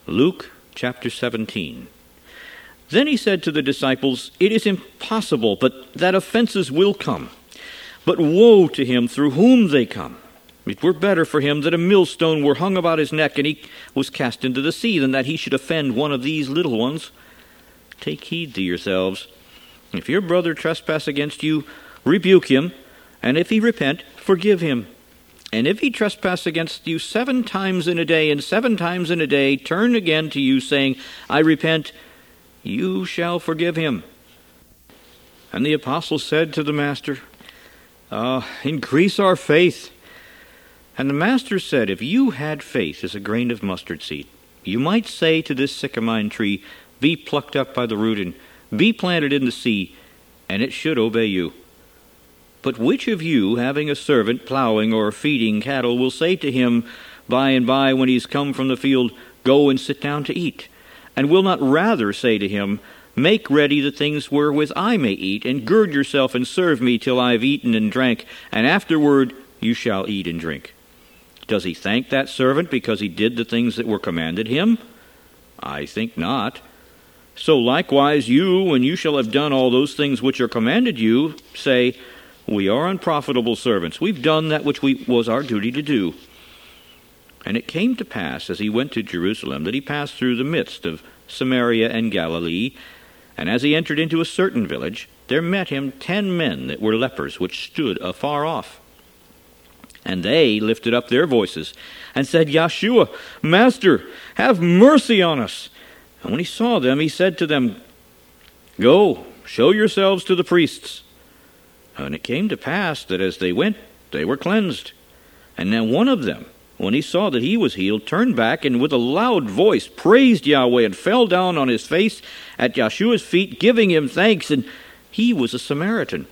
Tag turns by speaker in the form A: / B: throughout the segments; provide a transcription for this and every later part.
A: Luke chapter 17. Then he said to the disciples, "It is impossible, but that offenses will come. But woe to him through whom they come. It were better for him that a millstone were hung about his neck, and he was cast into the sea, than that he should offend one of these little ones. Take heed to yourselves. If your brother trespass against you, rebuke him, and if he repent, forgive him. And if he trespass against you 7 times in a day, and 7 times in a day turn again to you, saying, I repent, you shall forgive him." And the apostles said to the master, "Increase our faith." And the master said, "If you had faith as a grain of mustard seed, you might say to this sycamine tree, be plucked up by the root, and be planted in the sea, and it should obey you. But which of you, having a servant plowing or feeding cattle, will say to him by and by when he's come from the field, go and sit down to eat? And will not rather say to him, make ready the things wherewith I may eat, and gird yourself and serve me till I have eaten and drank, and afterward you shall eat and drink? Does he thank that servant because he did the things that were commanded him? I think not. So likewise you, when you shall have done all those things which are commanded you, say, we are unprofitable servants. We've done that which was our duty to do." And it came to pass, as he went to Jerusalem, that he passed through the midst of Samaria and Galilee. And as he entered into a certain village, there met him 10 men that were lepers, which stood afar off. And they lifted up their voices, and said, Yeshua, Master, have mercy on us. And when he saw them, he said to them, Go, show yourselves to the priests. And it came to pass that as they went, they were cleansed. And now one of them, when he saw that he was healed, turned back, and with a loud voice praised Yahweh, and fell down on his face at Yeshua's feet, giving him thanks. And he was a Samaritan.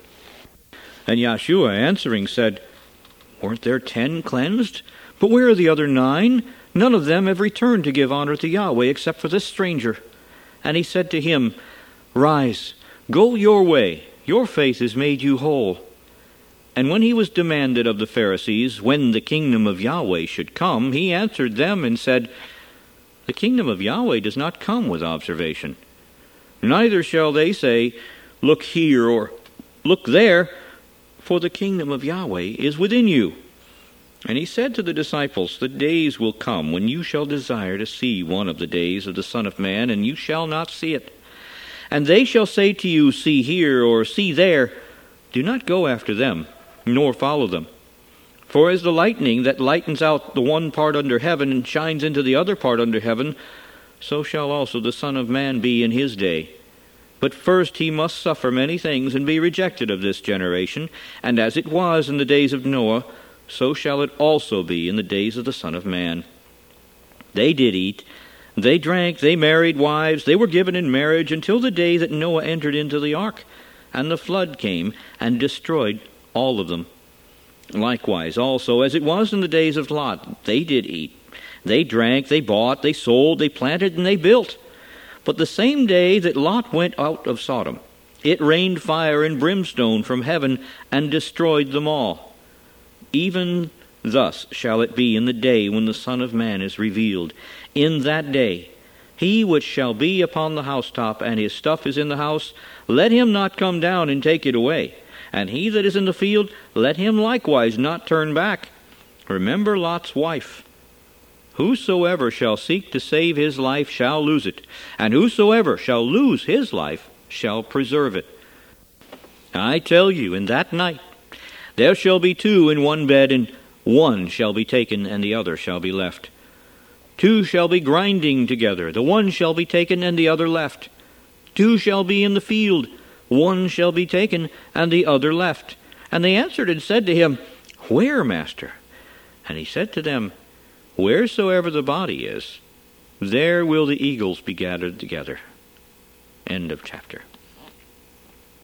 A: And Yeshua answering said, Weren't there 10 cleansed? But where are the other 9? None of them have returned to give honor to Yahweh, except for this stranger. And he said to him, Rise, go your way. Your faith has made you whole. And when he was demanded of the Pharisees when the kingdom of Yahweh should come, he answered them and said, The kingdom of Yahweh does not come with observation. Neither shall they say, Look here or look there, for the kingdom of Yahweh is within you. And he said to the disciples, The days will come when you shall desire to see one of the days of the Son of Man, and you shall not see it. And they shall say to you, See here, or see there. Do not go after them, nor follow them. For as the lightning that lightens out the one part under heaven and shines into the other part under heaven, so shall also the Son of Man be in his day. But first he must suffer many things and be rejected of this generation. And as it was in the days of Noah, so shall it also be in the days of the Son of Man. They did eat, they drank, they married wives, they were given in marriage until the day that Noah entered into the ark, and the flood came and destroyed all of them. Likewise also, as it was in the days of Lot, they did eat, they drank, they bought, they sold, they planted, and they built. But the same day that Lot went out of Sodom, it rained fire and brimstone from heaven and destroyed them all. Even thus shall it be in the day when the Son of Man is revealed. In that day, he which shall be upon the housetop, and his stuff is in the house, let him not come down and take it away. And he that is in the field, let him likewise not turn back. Remember Lot's wife. Whosoever shall seek to save his life shall lose it, and whosoever shall lose his life shall preserve it. I tell you, in that night there shall be 2 in one bed, and one shall be taken, and the other shall be left. 2 shall be grinding together, the one shall be taken, and the other left. 2 shall be in the field, one shall be taken, and the other left. And they answered and said to him, Where, Master? And he said to them, Wheresoever the body is, there will the eagles be gathered together. End of chapter.